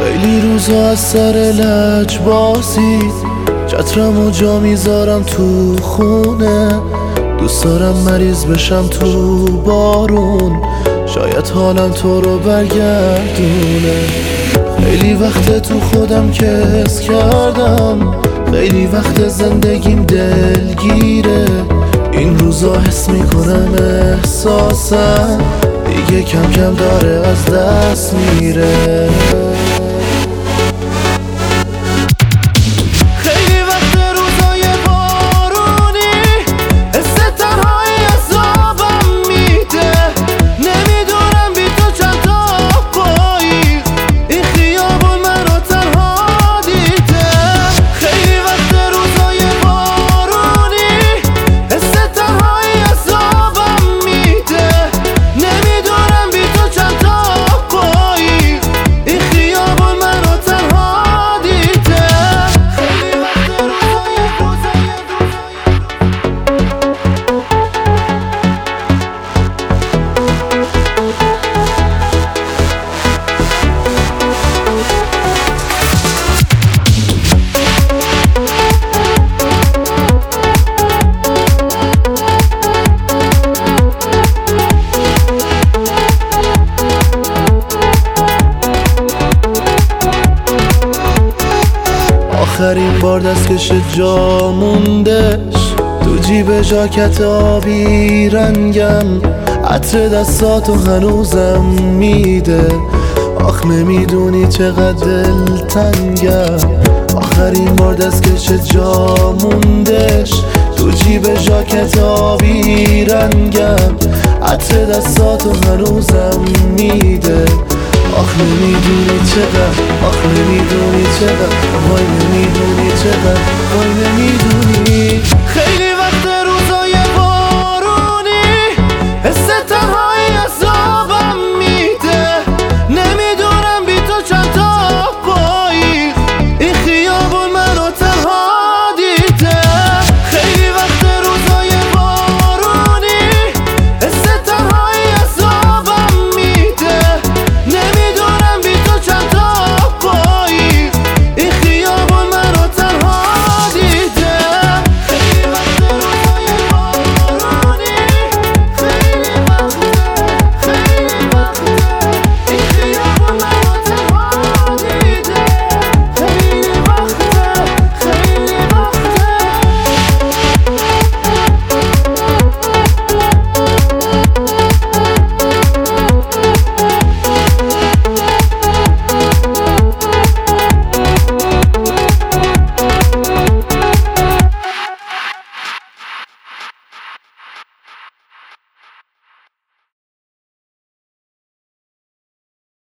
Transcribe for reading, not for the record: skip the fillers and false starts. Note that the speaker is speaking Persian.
خیلی روزا از سر لجبازی چترم و جا میذارم تو خونه. دوست دارم مریض بشم تو بارون، شاید حالم تو رو برگردونه. خیلی وقت تو خودم کس کردم، خیلی وقت زندگیم دلگیره. این روزا حس میکنم احساسم دیگه کم کم داره از دست میره. آخرین بار دستکش جا موندش تو جیب ژاکت آبی رنگم، عطر دستاتو هنوزم میده. آخ نمیدونی چقدر دلتنگم. آخرین بار دستکش جا موندش تو جیب ژاکت آبی رنگم، عطر دستاتو هنوزم میده. آخ نمیدونی چقدر، آخ نمیدونی چقدر، وای نمیدونی چقدر، وای نمیدونی. خیلی